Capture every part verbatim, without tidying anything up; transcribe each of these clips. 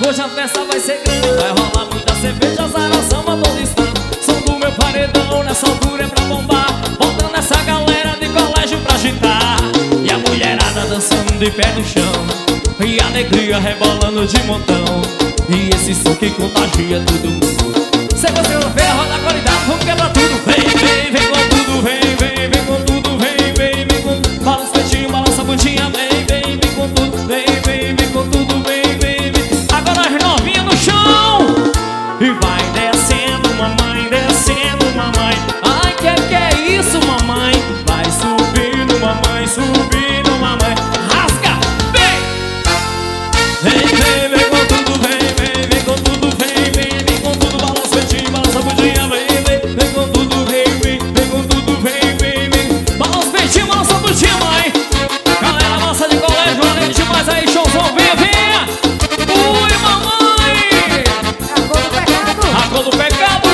hoje a festa vai ser grande. Vai rolar muita cerveja, azaração a todo instante. Som do meu paredão, nessa altura é pra bombar. Botando essa galera de colégio pra agitar. E a mulherada dançando de pé no chão, e a alegria rebolando de montão. E esse som que contagia todo mundo. Segunda-feira roda qualidade, vamos quebrar tudo. Vem, vem, vem com tudo, vem, vem, vem com tudo. Vem, vem, vem com tudo. Balança o peitinho, balança a bundinha. Vem, vem, vem com tudo. Vem, vem, vem com tudo. Vem, vem, vem. Agora as novinhas no chão. E vai descendo, mamãe, descendo, mamãe. Ai, que que é isso, mamãe? Vai subindo, mamãe, subindo, mamãe. Rasga, vem. Vem, vem, vem com tudo. Vem, vem, vem com tudo. Vem, vem, vem com tudo. Balança o peitinho, balança a bundinha. Vem, vem, vem com tudo. Vem, vem, vem com tudo. Vem, vem, vem. Balança o peitinho, balança a bundinha, mãe. Galera massa de colégio, valeu demais aí, showzão. Venha, venha. Ui, mamãe. A cor do pecado.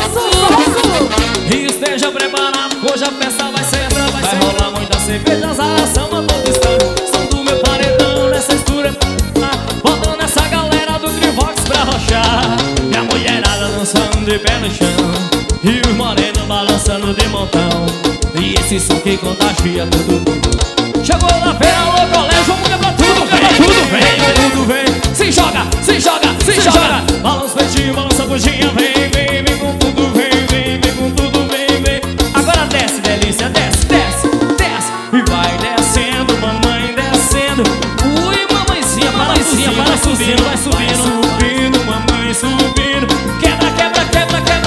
E esteja preparado, hoje a festa vai ser brava. Vai, vai rolar muita cerveja, azaração a todo instante. Som do meu paredão, nessa mistura, botando essa galera do Trivox pra rochar. E a mulherada dançando de pé no chão, e os morenos balançando de montão. E esse som que contagia todo mundo. Chegou na feira, alô colégio, vamos quebrar tudo, quebra tudo, vem, tudo vem. Se joga, se joga, se, se joga, joga. Balança o peitinho, balança a bundinha. Vem, vem, vem com tudo, vem, vem, vem com tudo, vem, vem. Agora desce, delícia, desce, desce, desce. E vai descendo, mamãe, descendo. Ui, mamãezinha, mamãezinha, para subindo, vai subindo, vai subindo, mamãe, subindo. Quebra, quebra, quebra, quebra.